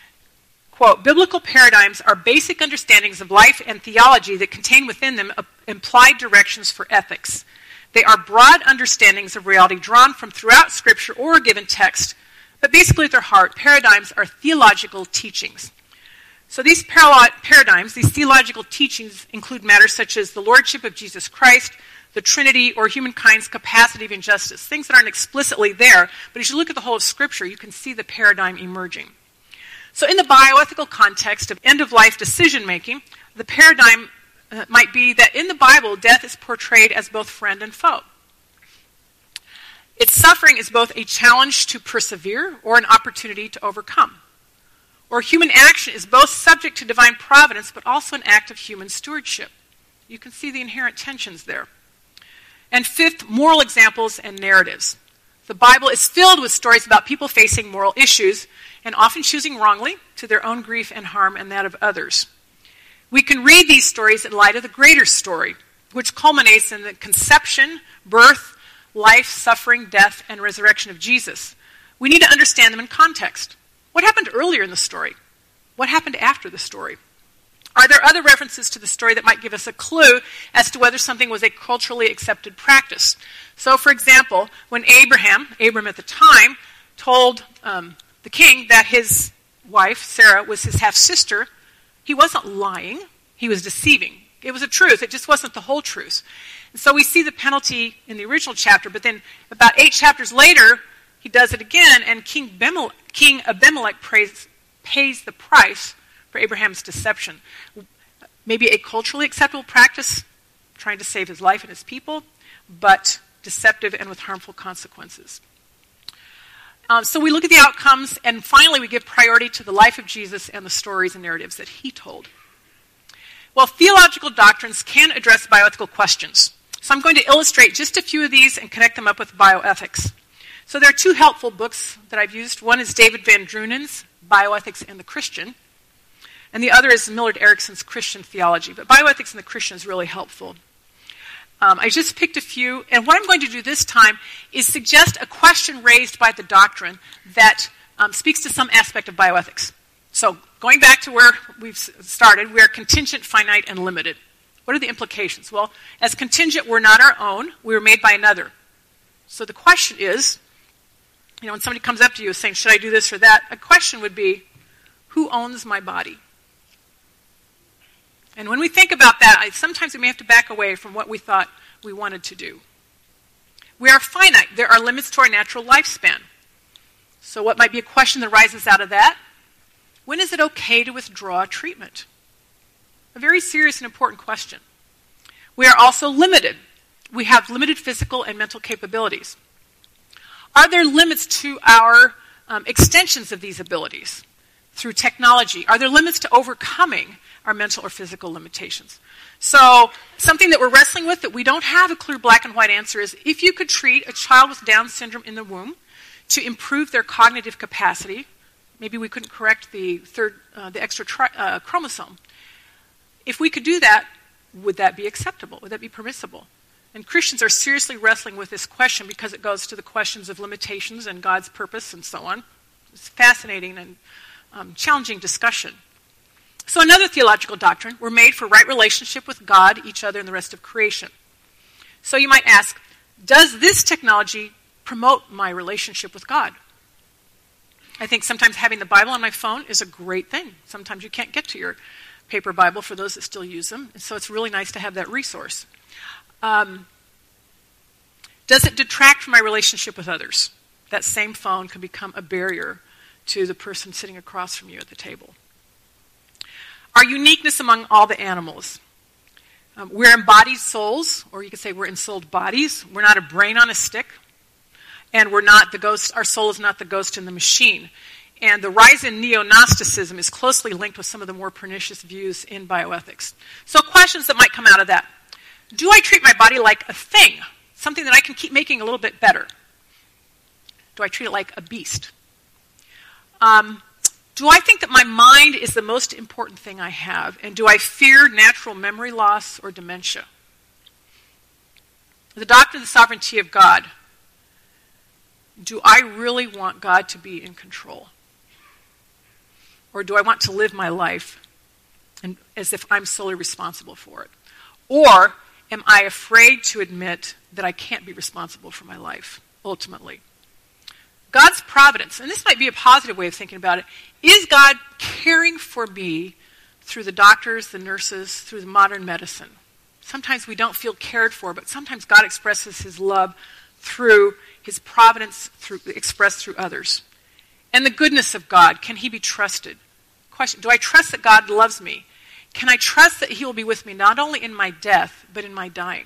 Quote, biblical paradigms are basic understandings of life and theology that contain within them implied directions for ethics. They are broad understandings of reality drawn from throughout Scripture or a given text, but basically at their heart, paradigms are theological teachings. So these paradigms, these theological teachings, include matters such as the lordship of Jesus Christ, the Trinity, or humankind's capacity of injustice, things that aren't explicitly there, but as you look at the whole of Scripture, you can see the paradigm emerging. So in the bioethical context of end-of-life decision-making, the paradigm might be that in the Bible, death is portrayed as both friend and foe. Its suffering is both a challenge to persevere or an opportunity to overcome. Or human action is both subject to divine providence, but also an act of human stewardship. You can see the inherent tensions there. And fifth, moral examples and narratives. The Bible is filled with stories about people facing moral issues and often choosing wrongly to their own grief and harm and that of others. We can read these stories in light of the greater story, which culminates in the conception, birth, life, suffering, death, and resurrection of Jesus. We need to understand them in context. What happened earlier in the story? What happened after the story? Are there other references to the story that might give us a clue as to whether something was a culturally accepted practice? So, for example, when Abram at the time, told the king that his wife, Sarah, was his half-sister, he wasn't lying, he was deceiving. It was a truth, it just wasn't the whole truth. And so we see the penalty in the original chapter, but then about 8 chapters later, he does it again, and King Abimelech pays the price for Abraham's deception. Maybe a culturally acceptable practice, trying to save his life and his people, but deceptive and with harmful consequences. So we look at the outcomes, and finally we give priority to the life of Jesus and the stories and narratives that he told. Well, theological doctrines can address bioethical questions. So I'm going to illustrate just a few of these and connect them up with bioethics. So there are 2 helpful books that I've used. One is David Van Druenen's Bioethics and the Christian, and the other is Millard Erickson's Christian Theology. But Bioethics and the Christian is really helpful. I just picked a few, and what I'm going to do this time is suggest a question raised by the doctrine that speaks to some aspect of bioethics. So going back to where we've started, we are contingent, finite, and limited. What are the implications? Well, as contingent, we're not our own. We were made by another. So the question is, when somebody comes up to you saying, should I do this or that? A question would be, who owns my body? And when we think about that, sometimes we may have to back away from what we thought we wanted to do. We are finite. There are limits to our natural lifespan. So what might be a question that arises out of that? When is it okay to withdraw treatment? A very serious and important question. We are also limited. We have limited physical and mental capabilities. Are there limits to our extensions of these abilities through technology? Are there limits to overcoming our mental or physical limitations? So something that we're wrestling with that we don't have a clear black and white answer is, if you could treat a child with Down syndrome in the womb to improve their cognitive capacity, maybe we couldn't correct the extra chromosome. If we could do that, would that be acceptable? Would that be permissible? And Christians are seriously wrestling with this question because it goes to the questions of limitations and God's purpose and so on. It's fascinating and challenging discussion. So another theological doctrine, we're made for right relationship with God, each other, and the rest of creation. So you might ask, does this technology promote my relationship with God? I think sometimes having the Bible on my phone is a great thing. Sometimes you can't get to your paper Bible for those that still use them, and so it's really nice to have that resource. Does it detract from my relationship with others? That same phone can become a barrier to the person sitting across from you at the table. Our uniqueness among all the animals. We're embodied souls, or you could say we're ensouled bodies. We're not a brain on a stick, and we're not the ghost. Our soul is not the ghost in the machine. And the rise in neo-Gnosticism is closely linked with some of the more pernicious views in bioethics. So questions that might come out of that. Do I treat my body like a thing, something that I can keep making a little bit better? Do I treat it like a beast? Do I think that my mind is the most important thing I have? And do I fear natural memory loss or dementia? The doctrine of the sovereignty of God. Do I really want God to be in control? Or do I want to live my life as if I'm solely responsible for it? Or am I afraid to admit that I can't be responsible for my life, ultimately? God's providence, and this might be a positive way of thinking about it, is God caring for me through the doctors, the nurses, through the modern medicine? Sometimes we don't feel cared for, but sometimes God expresses his love through his providence expressed through others. And the goodness of God, can he be trusted? Question, do I trust that God loves me? Can I trust that he will be with me not only in my death, but in my dying?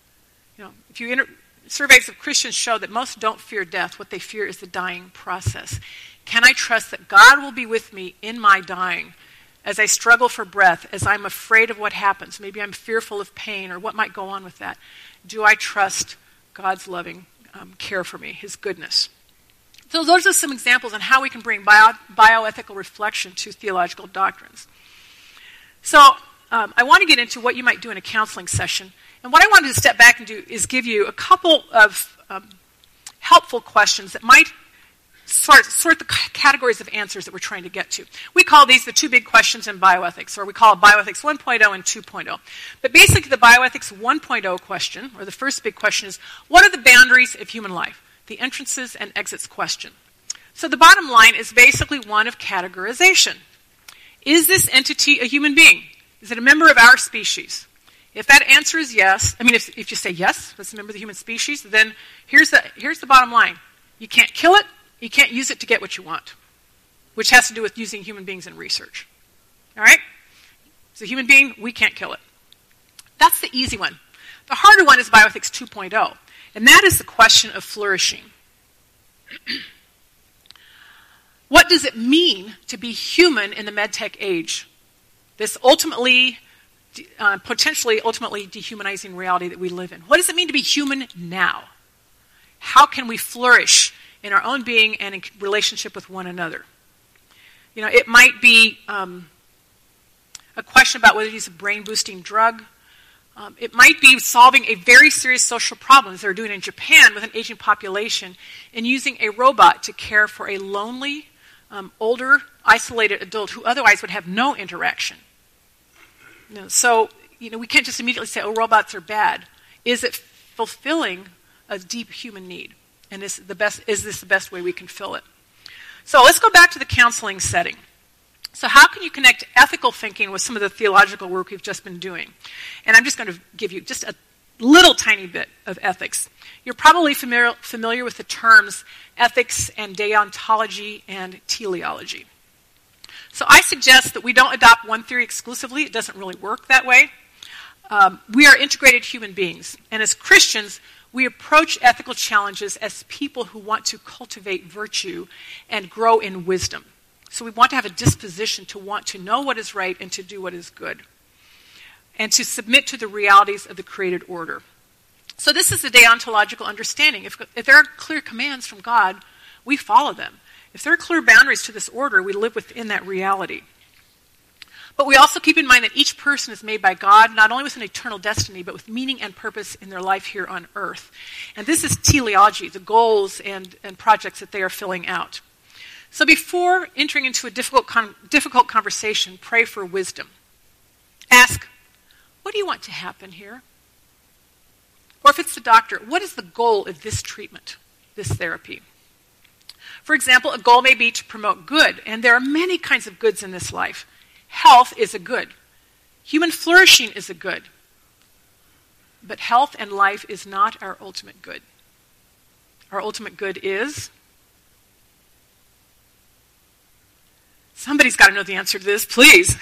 Surveys of Christians show that most don't fear death. What they fear is the dying process. Can I trust that God will be with me in my dying as I struggle for breath, as I'm afraid of what happens? Maybe I'm fearful of pain or what might go on with that. Do I trust God's loving care for me, his goodness? So those are some examples on how we can bring bioethical reflection to theological doctrines. So I want to get into what you might do in a counseling session. And what I wanted to step back and do is give you a couple of helpful questions that might sort the categories of answers that we're trying to get to. We call these the two big questions in bioethics, or we call it bioethics 1.0 and 2.0. But basically the bioethics 1.0 question, or the first big question, is what are the boundaries of human life? The entrances and exits question. So the bottom line is basically one of categorization. Is this entity a human being? Is it a member of our species? If that answer is yes, if you say yes, it's a member of the human species, then here's the bottom line. You can't kill it, you can't use it to get what you want, which has to do with using human beings in research. All right? It's a human being, we can't kill it. That's the easy one. The harder one is bioethics 2.0, and that is the question of flourishing. What does it mean to be human in the medtech age? This potentially ultimately dehumanizing reality that we live in. What does it mean to be human now? How can we flourish in our own being and in relationship with one another? It might be a question about whether to use a brain-boosting drug. It might be solving a very serious social problem, as they're doing in Japan with an aging population, and using a robot to care for a lonely, older, isolated adult who otherwise would have no interaction. So, we can't just immediately say, oh, robots are bad. Is it fulfilling a deep human need? And is this the best way we can fill it? So let's go back to the counseling setting. So how can you connect ethical thinking with some of the theological work we've just been doing? And I'm just going to give you just a little tiny bit of ethics. You're probably familiar with the terms ethics and deontology and teleology. So I suggest that we don't adopt one theory exclusively. It doesn't really work that way. We are integrated human beings. And as Christians, we approach ethical challenges as people who want to cultivate virtue and grow in wisdom. So we want to have a disposition to want to know what is right and to do what is good, and to submit to the realities of the created order. So this is the deontological understanding. If there are clear commands from God, we follow them. If there are clear boundaries to this order, we live within that reality. But we also keep in mind that each person is made by God, not only with an eternal destiny, but with meaning and purpose in their life here on earth. And this is teleology, the goals and projects that they are filling out. So before entering into a difficult conversation, pray for wisdom. Ask, what do you want to happen here? Or if it's the doctor, what is the goal of this treatment, this therapy? For example, a goal may be to promote good, and there are many kinds of goods in this life. Health is a good. Human flourishing is a good. But health and life is not our ultimate good. Our ultimate good is... Somebody's got to know the answer to this, please.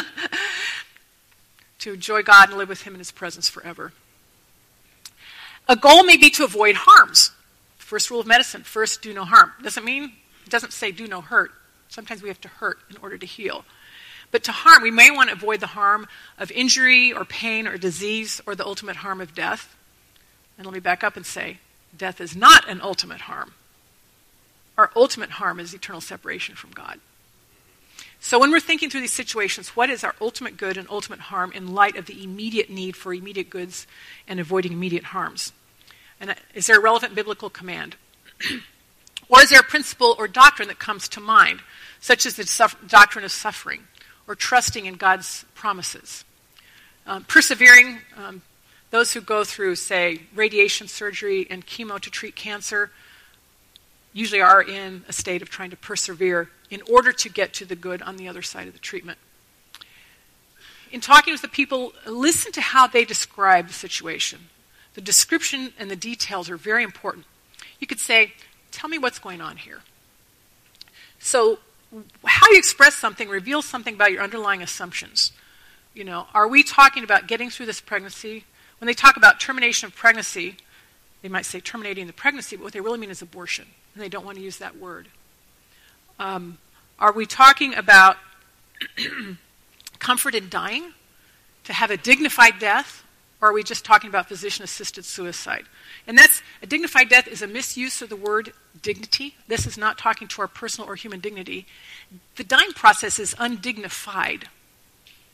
To enjoy God and live with Him in His presence forever. A goal may be to avoid harms. First rule of medicine, first do no harm. It doesn't say do no hurt. Sometimes we have to hurt in order to heal. But to harm, we may want to avoid the harm of injury or pain or disease or the ultimate harm of death. And let me back up and say, death is not an ultimate harm. Our ultimate harm is eternal separation from God. So when we're thinking through these situations, what is our ultimate good and ultimate harm in light of the immediate need for immediate goods and avoiding immediate harms? And is there a relevant biblical command? Or is there a principle or doctrine that comes to mind, such as the doctrine of suffering, or trusting in God's promises? Persevering, those who go through, say, radiation surgery and chemo to treat cancer, usually are in a state of trying to persevere in order to get to the good on the other side of the treatment. In talking with the people, listen to how they describe the situation. The description and the details are very important. You could say, tell me what's going on here. So how you express something reveals something about your underlying assumptions. Are we talking about getting through this pregnancy? When they talk about termination of pregnancy, they might say terminating the pregnancy, but what they really mean is abortion, and they don't want to use that word. Are we talking about comfort in dying, to have a dignified death, or are we just talking about physician-assisted suicide? And a dignified death is a misuse of the word dignity. This is not talking to our personal or human dignity. The dying process is undignified.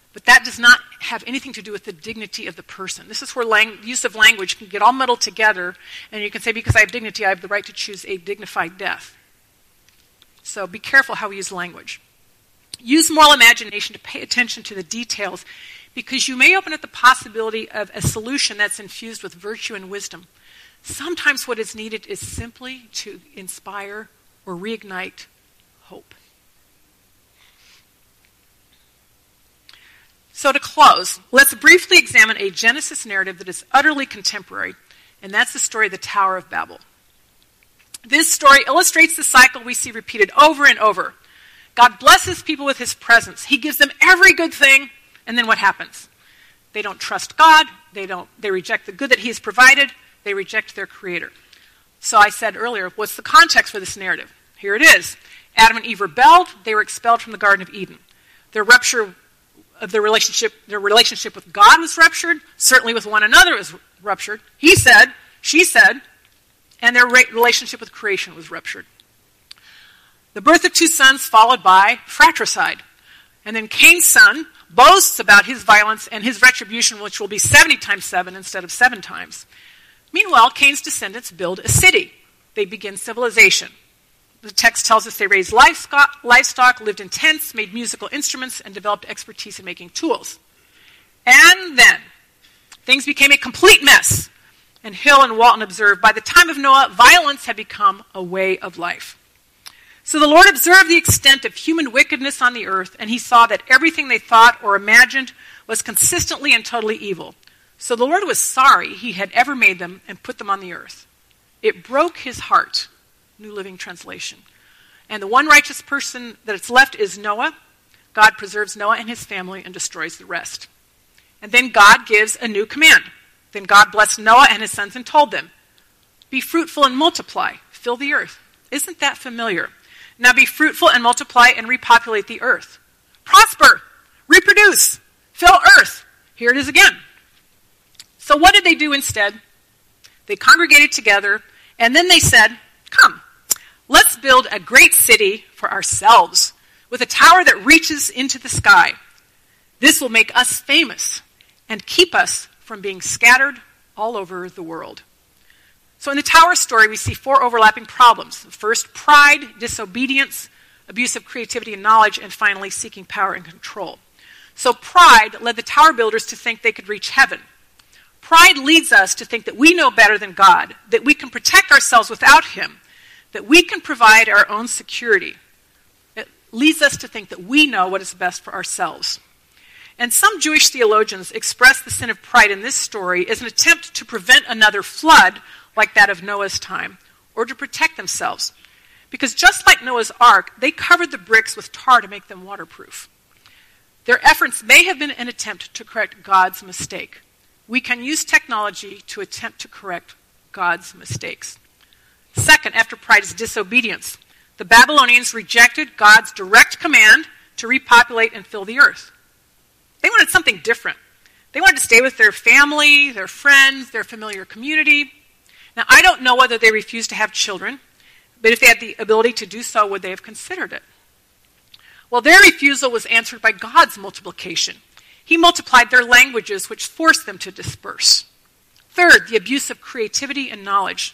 But that does not have anything to do with the dignity of the person. This is where use of language can get all muddled together, and you can say, because I have dignity, I have the right to choose a dignified death. So be careful how we use language. Use moral imagination to pay attention to the details, because you may open up the possibility of a solution that's infused with virtue and wisdom. Sometimes what is needed is simply to inspire or reignite hope. So to close, let's briefly examine a Genesis narrative that is utterly contemporary, and that's the story of the Tower of Babel. This story illustrates the cycle we see repeated over and over. God blesses people with his presence. He gives them every good thing, and then what happens? They don't trust God. They reject the good that he has provided. They reject their creator. So I said earlier, what's the context for this narrative? Here it is. Adam and Eve rebelled. They were expelled from the Garden of Eden. Their rupture of their relationship with God was ruptured. Certainly with one another was ruptured. He said, she said, and their relationship with creation was ruptured. The birth of two sons followed by fratricide. And then Cain's son boasts about his violence and his retribution, which will be 70 times 7 instead of 7 times. Meanwhile, Cain's descendants build a city. They begin civilization. The text tells us they raised livestock, lived in tents, made musical instruments, and developed expertise in making tools. And then, things became a complete mess. And Hill and Walton observed, by the time of Noah, violence had become a way of life. So the Lord observed the extent of human wickedness on the earth, and he saw that everything they thought or imagined was consistently and totally evil. So the Lord was sorry he had ever made them and put them on the earth. It broke his heart. New Living Translation. And the one righteous person that is left is Noah. God preserves Noah and his family and destroys the rest. And then God gives a new command. Then God blessed Noah and his sons and told them, be fruitful and multiply, fill the earth. Isn't that familiar? Now be fruitful and multiply and repopulate the earth. Prosper, reproduce, fill earth. Here it is again. So what did they do instead? They congregated together, and then they said, come, let's build a great city for ourselves with a tower that reaches into the sky. This will make us famous and keep us from being scattered all over the world. So in the tower story, we see 4 overlapping problems. First, pride, disobedience, abuse of creativity and knowledge, and finally, seeking power and control. So pride led the tower builders to think they could reach heaven. Pride leads us to think that we know better than God, that we can protect ourselves without him, that we can provide our own security. It leads us to think that we know what is best for ourselves. And some Jewish theologians express the sin of pride in this story as an attempt to prevent another flood like that of Noah's time, or to protect themselves. Because just like Noah's Ark, they covered the bricks with tar to make them waterproof. Their efforts may have been an attempt to correct God's mistake. We can use technology to attempt to correct God's mistakes. Second, after pride is disobedience. The Babylonians rejected God's direct command to repopulate and fill the earth. They wanted something different. They wanted to stay with their family, their friends, their familiar community. Now, I don't know whether they refused to have children, but if they had the ability to do so, would they have considered it? Well, their refusal was answered by God's multiplication. He multiplied their languages, which forced them to disperse. Third, the abuse of creativity and knowledge.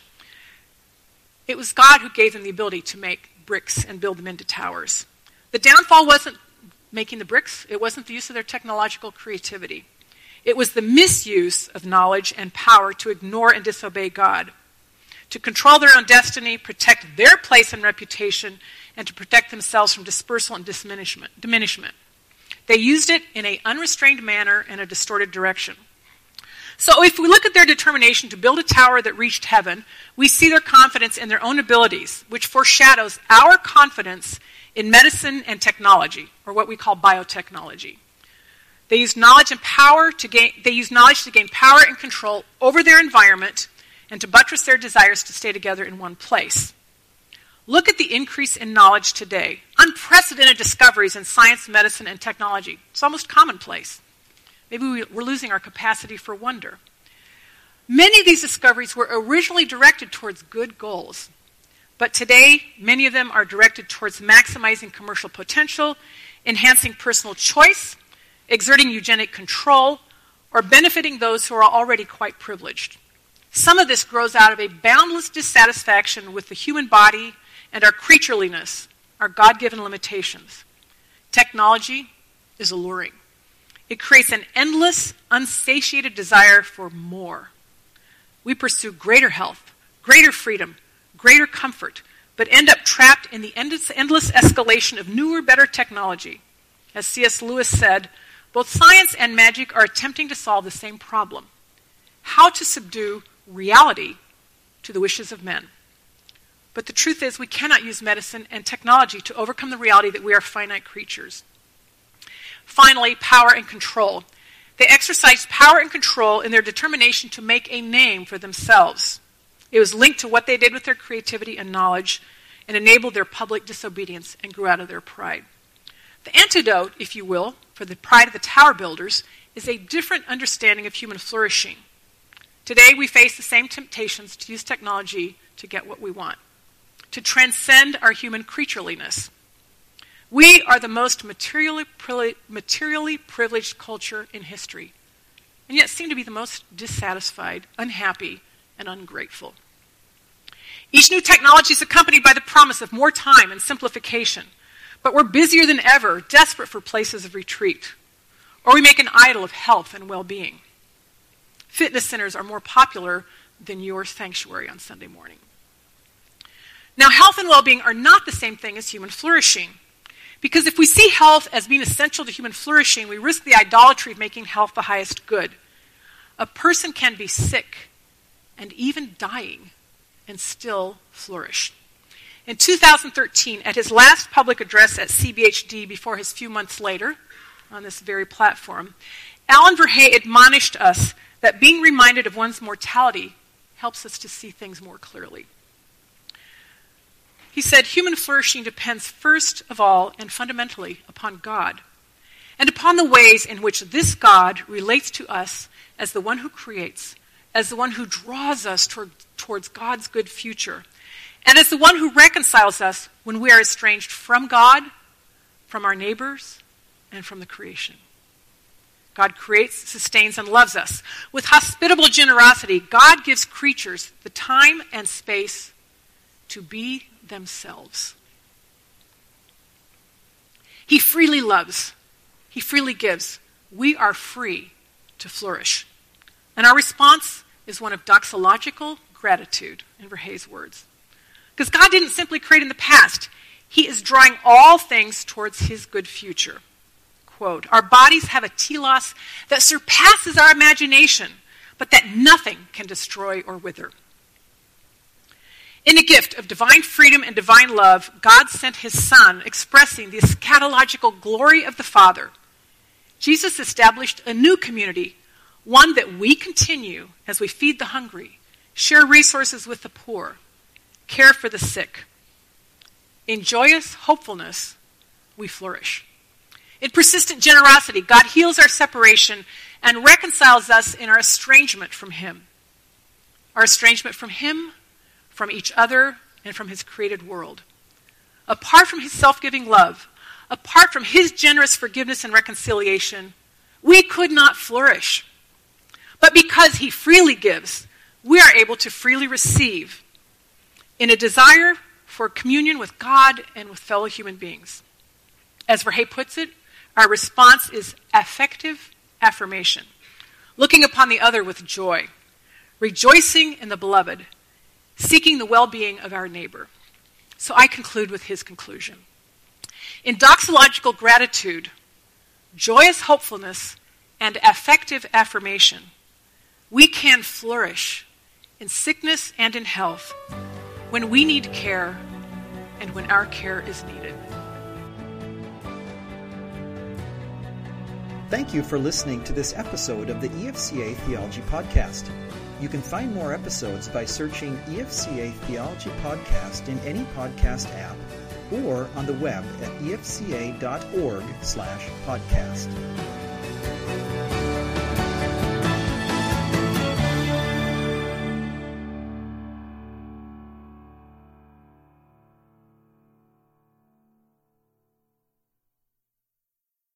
It was God who gave them the ability to make bricks and build them into towers. The downfall wasn't making the bricks. It wasn't the use of their technological creativity. It was the misuse of knowledge and power to ignore and disobey God, to control their own destiny, protect their place and reputation, and to protect themselves from dispersal and diminishment. They used it in an unrestrained manner and a distorted direction. So if we look at their determination to build a tower that reached heaven, we see their confidence in their own abilities, which foreshadows our confidence in medicine and technology, or what we call biotechnology. They use knowledge and power to gain power and control over their environment and to buttress their desires to stay together in one place. Look at the increase in knowledge today. Unprecedented discoveries in science, medicine, and technology. It's almost commonplace. Maybe we're losing our capacity for wonder. Many of these discoveries were originally directed towards good goals, but today many of them are directed towards maximizing commercial potential, enhancing personal choice, exerting eugenic control, or benefiting those who are already quite privileged. Some of this grows out of a boundless dissatisfaction with the human body and our creatureliness, our God-given limitations. Technology is alluring. It creates an endless, unsatiated desire for more. We pursue greater health, greater freedom, greater comfort, but end up trapped in the endless escalation of newer, better technology. As C.S. Lewis said, both science and magic are attempting to solve the same problem: how to subdue reality to the wishes of men. But the truth is, we cannot use medicine and technology to overcome the reality that we are finite creatures. Finally, power and control. They exercised power and control in their determination to make a name for themselves. It was linked to what they did with their creativity and knowledge, and enabled their public disobedience and grew out of their pride. The antidote, if you will, for the pride of the tower builders is a different understanding of human flourishing. Today we face the same temptations to use technology to get what we want, to transcend our human creatureliness. We are the most materially privileged culture in history, and yet seem to be the most dissatisfied, unhappy, and ungrateful. Each new technology is accompanied by the promise of more time and simplification, but we're busier than ever, desperate for places of retreat, or we make an idol of health and well-being. Fitness centers are more popular than your sanctuary on Sunday morning. Now, health and well-being are not the same thing as human flourishing, because if we see health as being essential to human flourishing, we risk the idolatry of making health the highest good. A person can be sick and even dying and still flourish. In 2013, at his last public address at CBHD before his few months later, on this very platform, Alan Verhey admonished us that being reminded of one's mortality helps us to see things more clearly. He said, human flourishing depends first of all and fundamentally upon God, and upon the ways in which this God relates to us as the one who creates, as the one who draws us towards God's good future, and as the one who reconciles us when we are estranged from God, from our neighbors, and from the creation. God creates, sustains, and loves us. With hospitable generosity, God gives creatures the time and space to be themselves. He freely loves. He freely gives. We are free to flourish. And our response is one of doxological gratitude, in Verhey's words. Because God didn't simply create in the past. He is drawing all things towards his good future. Quote, our bodies have a telos that surpasses our imagination, but that nothing can destroy or wither. In a gift of divine freedom and divine love, God sent his Son, expressing the eschatological glory of the Father. Jesus established a new community, one that we continue as we feed the hungry, share resources with the poor, care for the sick. In joyous hopefulness, we flourish. In persistent generosity, God heals our separation and reconciles us in our estrangement from him. Our estrangement from him, from each other, and from his created world. Apart from his self-giving love, apart from his generous forgiveness and reconciliation, we could not flourish. But because he freely gives, we are able to freely receive in a desire for communion with God and with fellow human beings. As Verhey puts it, our response is affective affirmation, looking upon the other with joy, rejoicing in the beloved, seeking the well-being of our neighbor. So I conclude with his conclusion. In doxological gratitude, joyous hopefulness, and affective affirmation, we can flourish in sickness and in health when we need care and when our care is needed. Thank you for listening to this episode of the EFCA Theology Podcast. You can find more episodes by searching EFCA Theology Podcast in any podcast app or on the web at efca.org/podcast.